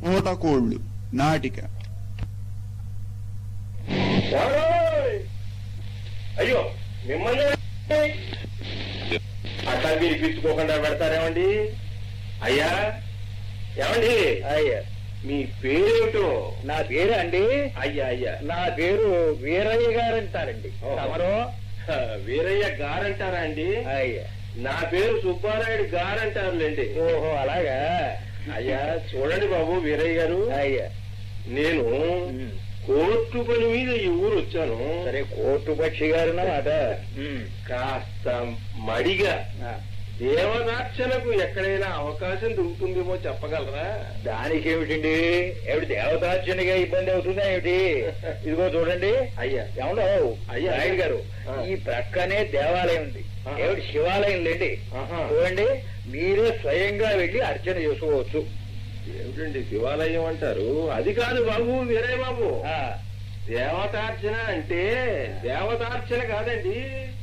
ఊతకోళ్ళు నాటిక. అయ్యో మిమ్మల్ని అట్లా పిలిపించుకోకుండా పెడతారేమండి? అయ్యా ఏమండి? అయ్యా మీ పేరేమిటో? నా పేరు అండి అయ్యా అయ్యా నా పేరు వీరయ్య గారు అంటారండి. తమరు? వీరయ్య గారంటారా అండి? అయ్యా నా పేరు సుబ్బారాయుడు గారంటారులేండి. ఓహో అలాగా. అయ్యా చూడండి బాబు వీరయ్య గారు, అయ్యా నేను కోర్టు పని మీద ఈ ఊరు వచ్చాను. సరే కోర్టు పక్షి గారు మాట కాస్త మడిగా దేవదార్చనకు ఎక్కడైనా అవకాశం దొరుకుతుందేమో చెప్పగలరా? దానికి ఏమిటండి? ఏమిటి దేవతార్చనగా ఇబ్బంది అవుతుందా ఏమిటి? ఇదిగో చూడండి అయ్యా. ఏమన్నా అయ్యా నాయుడు గారు, ఈ ప్రక్కనే దేవాలయం ఉంది. ఏమిటి శివాలయం లేండి. చూడండి మీరే స్వయంగా వెళ్లి అర్చన చేసుకోవచ్చు. ఏమిటండి శివాలయం అంటారు? అది కాదు బాబు వీరయ్య బాబు, దేవతార్చన అంటే దేవతార్చన కాదండి,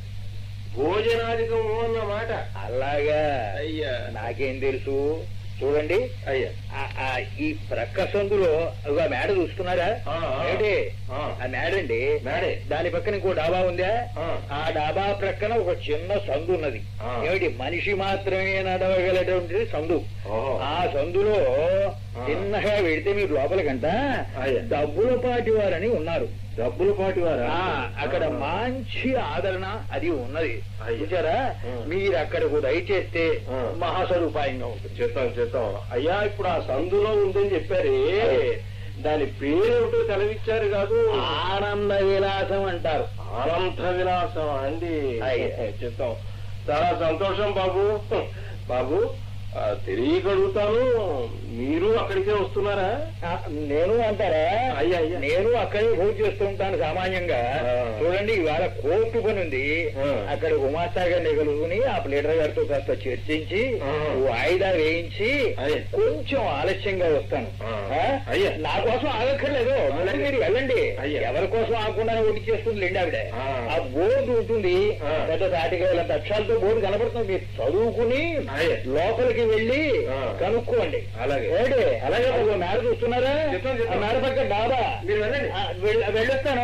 భోజనాధికము అన్నమాట. అలాగా? అయ్యా నాకేం తెలుసు. చూడండి అయ్యా, ఈ ప్రక్క సందులో ఒక మేడ చూస్తున్నారా? ఏమిటి ఆ మేడ అండి? మేడే. దాని పక్కన ఇంకో డాబా ఉందా? ఆ డాబా ప్రక్కన ఒక చిన్న సందు ఉన్నది. ఏమిటి? మనిషి మాత్రమే నడవగలటువంటి సందు. ఆ సందులో చిన్నగా వెడితే మీరు లోపలికంట డబ్బుల పాటి వారని ఉన్నారు. డబ్బుల పాటి వారా? అక్కడ మంచి ఆదరణ అది ఉన్నది. చూసారా? మీరు అక్కడకు దయచేస్తే మహాస్వరూపాయంగా ఉంటుంది. చేస్తాం చేస్తాం. అయ్యా ఇప్పుడు ఆ సందులో ఉందని చెప్పారే, దాని పేరేమిటో సెలవిచ్చారు కాదు? ఆనంద విలాసం అంటారు. ఆనంద విలాసం అండి. చెప్తాం. చాలా సంతోషం బాబు. బాబు తెలియగలుగుతాను, మీరు అక్కడికే వస్తున్నారా? నేను అంటారా? అయ్యా అయ్యా, నేను అక్కడే భోజనం చేస్తూ ఉంటాను సామాన్యంగా. చూడండి ఇవాళ కోర్టు పని ఉంది. అక్కడ గుమాస్తా గారిని కలుగుని ఆ ప్లేటర్ గారితో కాస్త చర్చించి వాయిదా వేయించి కొంచెం ఆలస్యంగా వస్తాను. నా కోసం ఆగక్కర్లేదు, మీరు వెళ్ళండి. ఎవరి కోసం ఆగకుండానే ఓటు చేస్తుంది లేండి ఆవిడ. ఆ బోర్డు ఉంటుంది, పెద్ద తాటికాయల అక్షరాలతో బోర్డు కనపడుతుంది. మీరు చదువుకుని లోపలికి వెళ్ళి కనుక్కోండి. అలాగే అలాగే మేడ చూస్తున్నారా? మేడ పక్క డాబా మీరు వెళ్ళండి. వెళ్ళొస్తాను.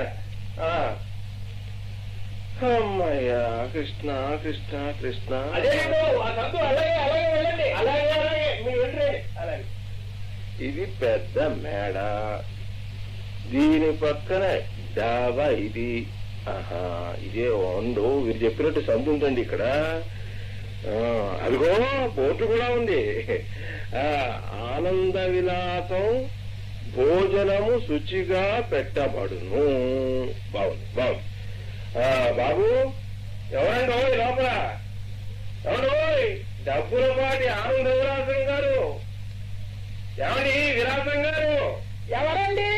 అమ్మయ్యా కృష్ణ కృష్ణ కృష్ణ. అలాగే అలాగే వెళ్ళండి. అలాగే అలాగే మీరు వెళ్ళండి. అలాగే. ఇది పెద్ద మేడ, దీని పక్కన డాబా. ఇది ఇదే వండు. మీరు చెప్పినట్టు సందు ఉందండి ఇక్కడ. అదిగో బోర్డు కూడా ఉంది. ఆనంద విలాసం భోజనము శుచిగా పెట్టబడును. బాగుంది బాగుంది. బాబు ఎవరండి లోపల? ఎవరు? డబ్బుల పాటి ఆనంద విలాసం గారు. ఎవరి విలాసం గారు? ఎవరండి?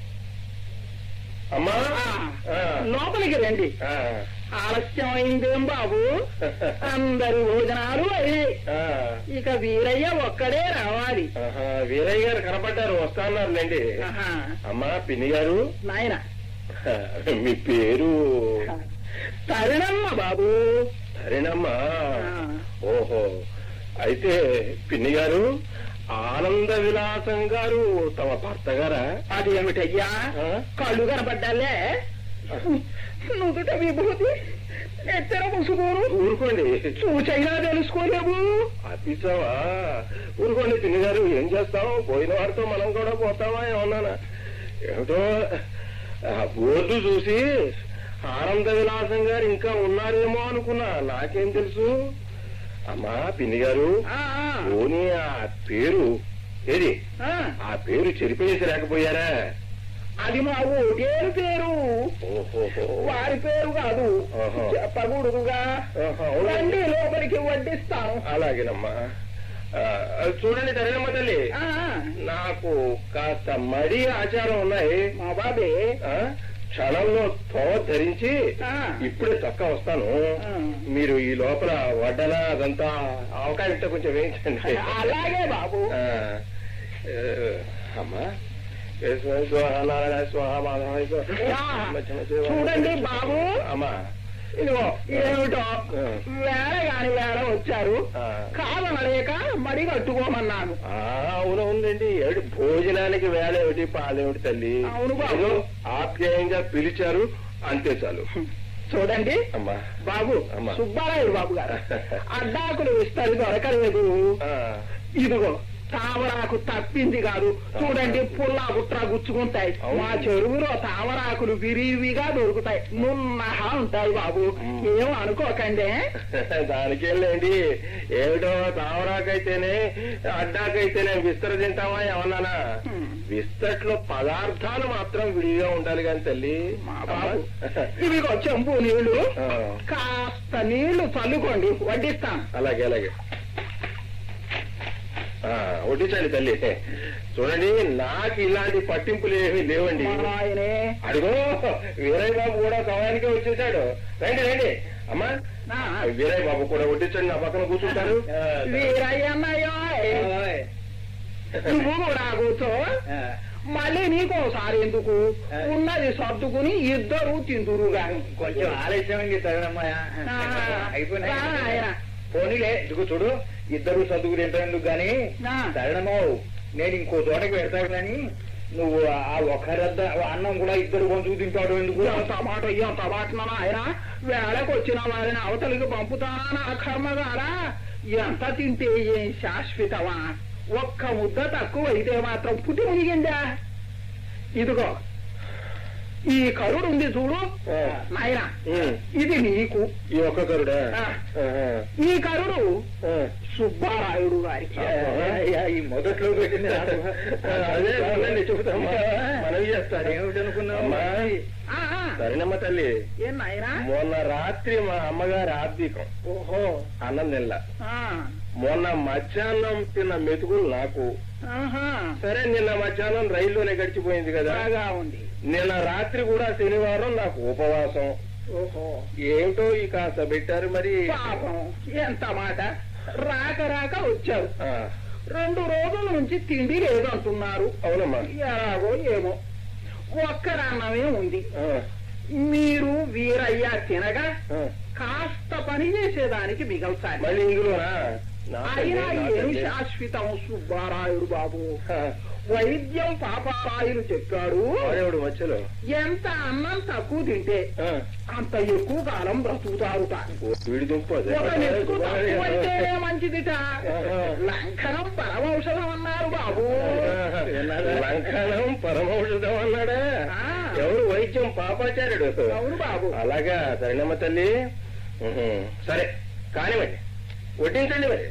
అమ్మా లోపలికి రండి. ఆలస్యం అయిందేం బాబు? అందరి భోజనాలు అయ్యాయి. ఇక వీరయ్య ఒక్కడే రావాలి. వీరయ్య గారు కనపడ్డారు, వస్తాన్నారులేండి. అమ్మా పిన్ని గారు. నాయన మీ పేరు? తరుణమ్మ బాబు. తరుణమ్మ. ఓహో, అయితే పిన్ని గారు ఆనంద విలాసం గారు తమ భర్త గారా? అది ఏమిటయ్యా కళ్ళు కనపడ్డాలే? నుదుట విభూతి, ఎత్తర ముసుకోరు. ఊరుకోండి, చూచైనా తెలుసుకోలేవు. అపిసావా? ఊరుకోండి పిన్ని గారు, ఏం చేస్తాం? పోయిన వారితో మనం కూడా పోతామా ఏమన్నానా? ఏమిటో బోర్డు చూసి ఆనంద విలాసం గారు ఇంకా ఉన్నారేమో అనుకున్నా, నాకేం తెలుసు. అమ్మా పిన్ని గారు, పోనీ ఆ పేరు ఏది? ఆ పేరు చెరిపేసి రాకపోయారా? అది మా ఓటేరు పేరు, వారి పేరు కాదు. చెప్పకూడదుగా. రండి లోపలికి వడ్డిస్తాను. అలాగేనమ్మా. చూడండి తరగమ్మ తల్లి, నాకు కాస్త మరీ ఆచారం ఉన్నాయి. మా బాబే క్షణంలో తో ధరించి ఇప్పుడే చక్క వస్తాను. మీరు ఈ లోపల వడ్డన అదంతా అవకాశంతో కొంచెం వేయించండి. అలాగే బాబు. అమ్మా చూడండి బాబు. అమ్మా ఇదిగో ఏమిటో వేళ కాని వేళ వచ్చారు కాదనలేక మడి కట్టుకోమన్నాను. అవునవునండి ఏమిటి భోజనానికి వేళ ఏమిటి పాలేమిటి తల్లి? అవును బాబు. ఆప్యాయంగా పిలిచారు అంతే చాలు. చూడండి అమ్మా బాబు, అమ్మా. సుబ్బారాయుడు బాబు గారు అడ్డాకులు ఇస్తారు దొరకలేదు. ఇదిగో తామరాకు తప్పింది కాదు, చూడండి పుల్లా గుట్రా గుచ్చుకుంటాయి. మా చెరువులో తామరాకులు విరివిగా దొరుకుతాయి, నున్నహా ఉంటాయి బాబు, ఏం అనుకోకండి. దానికేంలేండి, ఏమిటో తామరాకైతేనే అడ్డాకైతేనే విస్తర తింటామా ఏమన్నానా? విస్తట్లో పదార్థాలు మాత్రం విడిగా ఉండాలి కాని తల్లి. ఇవిగో చెంపు నీళ్లు, కాస్త నీళ్లు చల్లుకోండి, వడ్డిస్తాను. అలాగే అలాగే వడ్డించండి తల్లి. చూడండి నాకు ఇలాంటి పట్టింపులు ఏమీ లేవండి. అడిగో వీరయ్య బాబు కూడా సమయానికే వచ్చేసాడు. రండి రండి అమ్మా, వీరయ్య బాబు కూడా వడ్డించండి, నా పక్కన కూర్చుంటారు. వీరయ్య అన్నయ్యో, నువ్వు కూడా కూర్చో. మళ్ళీ నీకోసారి ఎందుకు, ఉన్నది సర్దుకుని ఇద్దరు తిందురు గాని. కొంచెం ఆలస్యమైంది తగనమ్మా, అయిపోయినా పోనీలే. ఇదిగో చూడు, ఇద్దరు సర్దుకు తింటాను గాని తగనమ్మో, నేను ఇంకో చోటకి పెడతాను కానీ నువ్వు ఆ ఒక్కరద్ద అన్నం కూడా ఇద్దరు కొంచెం తింటాడు ఎందుకు? టమాటో ఇయ్యం టమాటనా ఆయన వేళకు వచ్చిన వారిని అవతలికి పంపుతానా నా కర్మగారా? ఎంత తింటే ఏం శాశ్వతమా? ఒక్క ముద్ద తక్కువ అయితే మాత్రం పుట్టి మునిగిందా? ఇదిగో ఈ కరుడు ఉంది చూడు నాయన, ఇది నీకు. ఈ ఒక్క కరుడా? ఈ కరుడు సుబ్బారాయుడు గారికి. ఈ మొదట్లో పెట్టింది అదే చెబుతామా, మనవి చేస్తాను. ఏమిటనుకున్నావమ్మా? సరేనమ్మ తల్లి, ఏం నాయన మొన్న రాత్రి మా అమ్మగారి ఆర్థికం. ఓహో, అన్నం తినలా. మొన్న మధ్యాహ్నం తిన్న మెతుకులు నాకు. సరే నిన్న మధ్యాహ్నం రైల్లోనే గడిచిపోయింది కదా. ఉంది. నిన్న రాత్రి కూడా శనివారం నాకు ఉపవాసం. ఓహో, ఏమిటో ఈ కాస్త పెట్టారు మరి. పాపం ఎంత మాట, రాక రాక వచ్చారు. 2 రోజుల నుంచి తిండి లేదు అంటున్నారు. అవునమ్మా. ఎలాగో ఏమో ఒక్కరన్నమే ఉంది. మీరు వీరయ్య తినగా కాస్త పని చేసేదానికి మిగల్చాలి. మళ్ళీ ఇందులోనా? అయినా ఏం శాశ్వతం సుబ్బారాయుడు బాబు, వైద్యం పాపారాయుడు చెప్పాడు. మధ్యలో ఎంత అన్నం తక్కువ తింటే అంత ఎక్కువ కాలం బ్రతుకుతారుట. ఒక మెతుకు తక్కువైతేనే మంచిదిట. లంకనం పరమౌషధం అన్నారు బాబు. లంకనం పరమౌషధం అన్నాడా? ఎవరు? వైద్యం పాపాచార్యుడు. అవును బాబు. అలాగా? సరేనమ్మ తల్లి, సరే కానివ్వండి, వడ్డించండి మరి.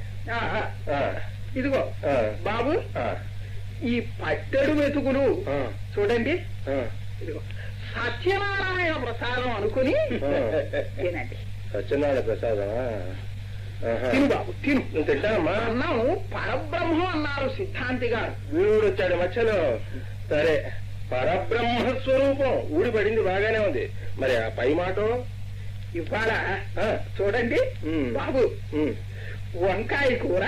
ఇదిగో బాబు, ఈ పట్టెడు మెతుకులు చూడండి, ఇదిగో సత్యనారాయణ ప్రసాదం అనుకుని తినండి. సత్యనారాయణ ప్రసాదమా? తిను బాబు తిను. తింటానమ్మా. అన్నం పరబ్రహ్మం అన్నారు సిద్ధాంతి గారు. వీడు వచ్చాడు మధ్యలో. సరే, పరబ్రహ్మ స్వరూపం ఊడిపడింది, బాగానే ఉంది. మరి ఆ పై మాట ఇవాళ చూడండి బాబు, వంకాయ కూర,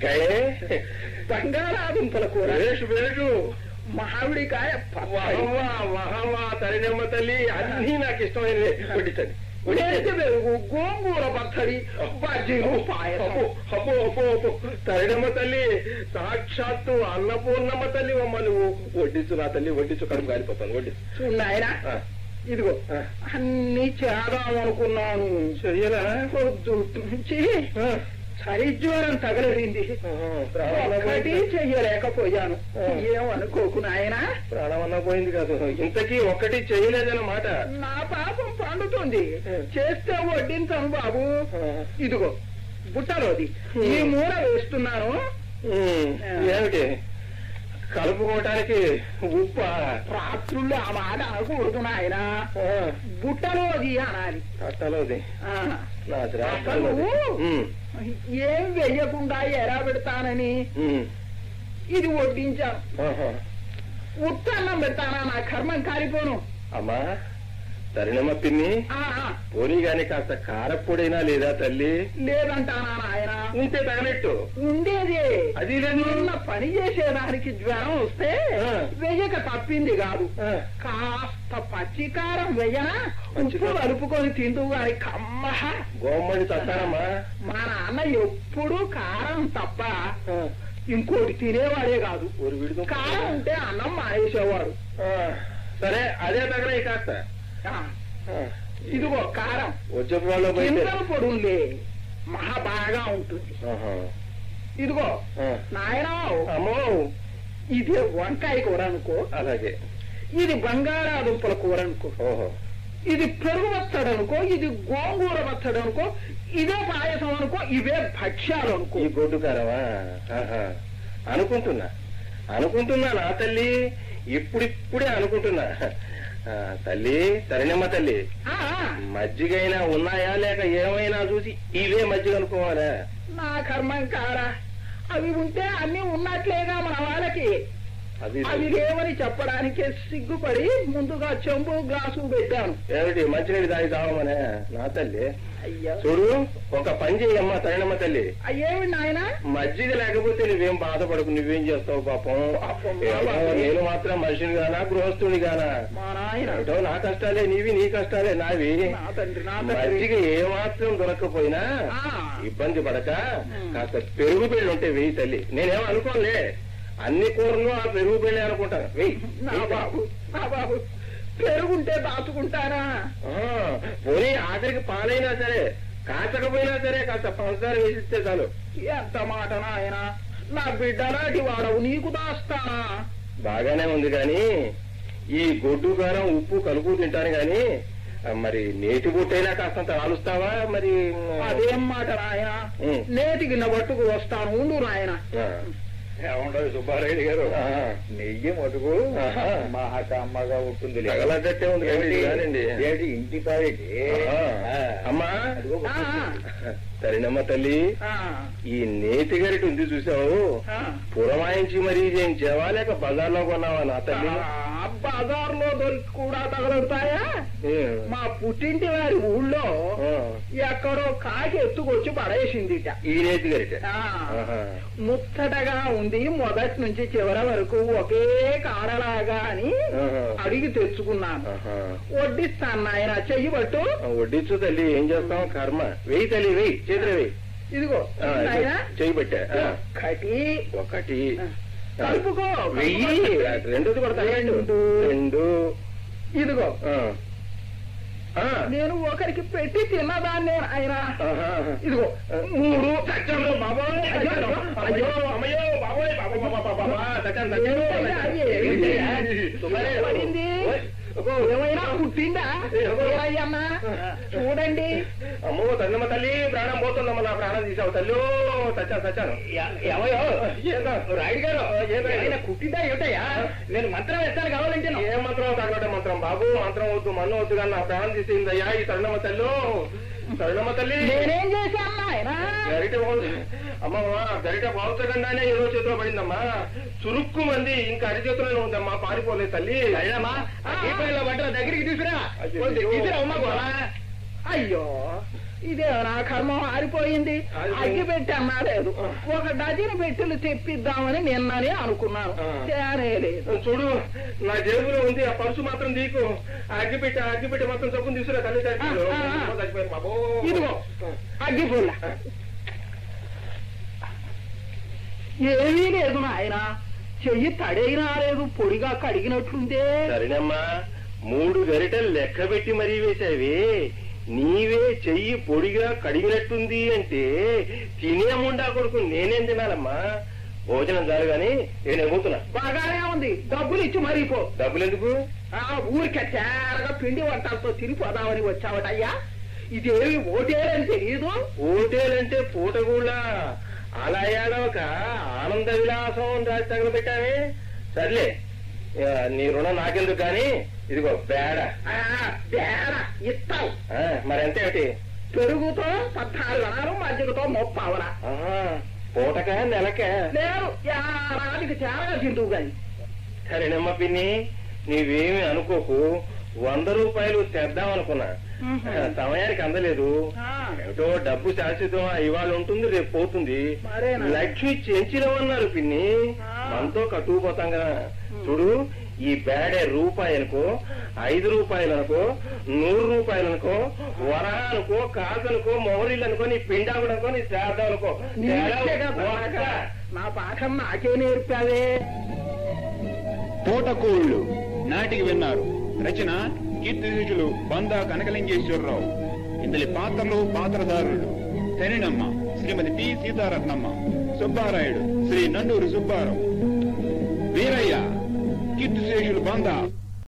బంగాళాదుంపల కూర, వేసు మామిడికాయ మహమ్మా తల్లినమ్మ తల్లి, అన్నీ నాకు ఇష్టమైనవి. వడ్డించండి. పెరుగు, గోంగూర పచ్చడి, బజ్జీలు, పాయసం. తల్లినమ్మ తల్లి, సాక్షాత్తు అన్నపూర్ణమ్మ తల్లి అమ్మ, నువ్వు వడ్డించు నా తల్లి, వడ్డించు, కడుపు కాలిపోతాను. వడ్డించు. చూడాయన, ఇదిగో అన్ని చేద్దాం అనుకున్నాను, చెయ్యలా నుంచి సరిజ్వరం తగలడింది, ఒకటి చెయ్యలేకపోయాను. ఏమనుకోకు నాయన. ప్రాణమన్నా పోయింది కాదు, ఇంతకీ ఒక్కటి చెయ్యలేదన్నమాట. నా పాపం పండుతుంది, చేస్తే వడ్డించాను బాబు. ఇదిగో బుట్టలోది ఈ మూల వేస్తున్నాను. ఏమిటి? కలుపుకోవటానికి ఉప్ప? రాత్రుళ్ళు ఆ మాట అనకూడదు నాయన, బుట్టలోది అనాలి. అట్టలోది ఏం వెయ్యకుండా ఎలా పెడతానని ఇది వడ్డించాను. ఉత్తన్నం పెడతానా, నా కర్మం కాలిపోను. అమ్మా సరేనమ్మ పిన్ని, పోనీ గాని కాస్త కారప్పొడైనా లేదా తల్లి? లేదంటానా నాయన. ఉంటే తగలెట్టు ఉండేది అది లేదు. నిన్న పని చేసేదానికి జ్వరం వస్తే ఆ. వెయ్యక తప్పింది కాదు. ఆ. కాస్త పచ్చికారం వెయ్యనా ఉప్పు పచ్చికారం. కలుపుకొని తింటూ గాని కమ్మహ. గోమ్మడి తట్టారమ్మా. మా నాన్న ఎప్పుడు కారం తప్ప ఇంకోటి తినేవాడే కాదు. ఊరు విడుదల కారం ఉంటే అన్నం మానేసేవాడు. సరే అదే తగలే కాస్త. ఆ, ఇదిగో కారం వచ్చే వాళ్ళు కిందల పొడుంలే మహా బాగా ఉంటుంది. ఇదిగో నాయనా, అమ్మో ఇది వంకాయ కూర అనుకో, అలాగే. ఇది బంగాళాదుంపల కూర అనుకో, ఓహో ఇది పెరుగు వత్తడు అనుకో, ఇది గోంగూర వత్తడు అనుకో, ఇదే పాయసం అనుకో, ఇవే భక్ష్యాలు అనుకో. ఈ గొడ్డు కారమా? అనుకుంటున్నా నా తల్లి, ఇప్పుడిప్పుడే అనుకుంటున్నా. తల్లి తరిణమ్మ తల్లి, ఆ, మజ్జిగైనా ఉన్నాయా లేక ఏమైనా చూసి ఇవే మజ్జిగ అనుకోవాలా? నా కర్మం కారా, అవి ఉంటే అన్ని ఉన్నట్లేగా మన వాళ్ళకి. అవి లేవని చెప్పడానికే సిగ్గుపడి ముందుగా చెంబు గ్లాసు పెట్టాను. ఏమిటి మంచినీళ్ళు తాగి తాగమనే? నా తల్లి అయ్యా చూడు, ఒక పని చేయమ్మా తరిణమ్మ తల్లి. అయ్యేమి నాయన, మజ్జిగ లేకపోతే నువ్వేం బాధపడకు, నువ్వేం చేస్తావు పాపం. నేను మాత్రం మనిషిని గానా గృహస్థుని గానా? మా నాయన ఏటో నా కష్టాలే నీవి, నీ కష్టాలే నావి. నా తండ్రి, నా తండ్రి. మజ్జిగ ఏమాత్రం దొరక్కపోయినా ఆ. ఇబ్బంది పడక కాస్త పెరుగు పెళ్ళి ఉంటే వెయ్యి తల్లి. నేనేమో అనుకోనులే, అన్ని కూరలు ఆ పెరుగు పెళ్ళి అనుకుంటాను. వెయ్యి. నా బాబు, నా బాబు, పెరుగుంటే దాచుకుంటానా? పోనీ ఆఖరికి పాలైనా సరే, కాచకపోయినా సరే కాస్త పంచదార వేసిస్తే చాలు. ఎంత మాట నాయన, నా బిడ్డలాంటి వాడవు, నీకు దాస్తానా? బాగానే ఉంది గాని ఈ గొడ్డు కారం ఉప్పు కలుపు తింటాను గాని మరి నేతి బుట్టైనా కాస్తంత ఆలుస్తావా మరి? అదేం మాట నాయన, నేటికి నా పట్టుకు వస్తాను, ఉండు నాయన. ఏముండదు సుబ్బారెడ్డి గారు, నెయ్యి మటుకు మహాకమ్మగా ఉంటుంది. తగలగట్టే ఉంది కానండి. ఏంటి ఇంటి పాడికి అమ్మా సరేనమ్మ తల్లి, ఈ నేతి గరిట ఉంది చూసావు, పురమాయించి మరీ చేయించావా లేక బజార్లో కొన్నావా నా తల్లి? బజార్లో దొరికి కూడా తగలుతాయా? మా పుట్టింటి వారి ఊళ్ళో ఎక్కడో కాకి ఎత్తుకొచ్చి పడేసిందిట ఈ నేతి గరిట. ముచ్చటగా ఉంది, మొదటి నుంచి చివరి వరకు ఒకే కాడలాగా అని అడిగి తెచ్చుకున్నాను. వడ్డిస్తాను నాయన, చెయ్యి పట్టు. వడ్డించు తల్లి, ఏం చేస్తాం కర్మ. వెయ్యి తల్లి, వెయ్యి, చేతులు వెయ్యి. ఇదిగో చెయ్యి పెట్టా. ఒకటి ఒకటి కలుపుకో, వెయ్యి. రెండోది కొడతా. రెండు. ఇదిగో నేను ఒకరికి పెట్టి తిన్నదాన్నే ఆయన. ఇదిగో మూడు. బాబోయ్, అయ్యో అమ్మయ్యో, బాబోయ్ పడింది. ఏమైనా పుట్టిందా అయ్యమ్మా? చూడండి. అమ్మో తల్లమ్మ తల్లి, ప్రాణం పోతుందమ్మా, నా ప్రాణం తీసావు తల్లి. చచ్చాను. ఏమయ్యో రాయుడు గారు, ఏమైనా కుట్టిందా ఏమిటయ్యా? నేను మంత్రం వేస్తాను కావాలంటే. ఏ మంత్రం తగ్గట మంత్రం బాబు, మంత్రం వద్దు, మన్ను వద్దు కానీ నా ప్రాణం తీసిందయ్యా ఈ తరుణమ్మ తల్లి. తరుణమ్మ తల్లి నేనేం చేశాను ఆయన? గరిట అమ్మమ్మా, గరిట బాగుతకుండానే ఏదో చేతిలో పడిందమ్మా. చురుక్కు మంది ఇంకా అరిచేతుల్లో ఉందమ్మా, పారిపోలేదు తల్లి. అయినమ్మా వంటల దగ్గరికి తీసుకురా. అయ్యో, ఇదే నా కర్మం ఆరిపోయింది. అగ్గి పెట్టి అన్నాలేదు. ఒక డజన్ పెట్టెలు తెప్పిద్దామని నిన్ననే అనుకున్నాను, తేలేదు. చూడు, నా జేబులో ఉంది, ఆ పర్సు మాత్రం నీకు. అగ్గిపెట్టి మొత్తం చొప్పున తీసుకురా తల్లి. చచ్చిపోయారు బాబు. ఇదిగో అగ్గిపుల్ల. ఏమీ లేదు నాయన, చెయ్యి తడైనా లేదు, పొడిగా కడిగినట్లుందే. సరేనమ్మా, 3 గరిటలు లెక్క పెట్టి మరీ వేసావి. నీవే చెయ్యి పొడిగా కడిగినట్టుంది అంటే తినే ముండా కొడుకు నేనేం తినాలమ్మా? భోజనం చాలు గాని నేను ఎగుతున్నా. బాగానే ఉంది, డబ్బులు ఇచ్చి మరీపో. డబ్బులు ఎందుకు? ఊరికే తేరగా పిండి వంటలతో తిరిగిపోదామని వచ్చావటయ్యా. ఇదేమి ఓటేలని తెలియదు. ఓటేలంటే పూటగూళ్ళ అలా ఏడవక ఆనంద విలాసం రాసి తగలబెట్టావే. సర్లే, నీ రుణం నాకెందుకు కానీ ఇదిగో బేడ. బేడ ఇస్తావు. మరెంత ఏమిటి? పెరుగుతో 14 అనాలు, మజ్జిగతో 30 అవరా. పూటక నెలక లేదు, ఏడాదికి చేరగా తింటువు గాని. సరేనమ్మ పిన్ని, నీవేమి అనుకోకు. 100 రూపాయలు తెద్దాం అనుకున్నా సమయానికి అందలేదు. ఏమిటో డబ్బు శాశ్వతం, ఇవాళ ఉంటుంది రేపు పోతుంది. మరేనా? లక్ష్మి చెంచినవన్నారు పిన్ని, మనతో కట్టుకుపోతాం కదా. చూడు, ఈ బేడే రూపాయలకో 5 రూపాయలనుకో 100 రూపాయలనుకో వరహానుకో కాదనుకో మొహరీలు అనుకో నీ పిండాకుడనుకో నీ శ్రాద్ధం అనుకో నా పాఠం నాకే నేర్పావే. తోటకోళ్లు నాటికి విన్నారు. రచన కీర్తిశేషులు బందా కనకలింగేశ్వరరావు. ఇందలి పాత్రలు పాత్రధారులు: శనినమ్మ శ్రీమతి పి సీతారత్నమ్మ, సుబ్బారాయుడు శ్రీ నండూరి సుబ్బారావు, వీరయ్య కీర్తిశేషులు బందా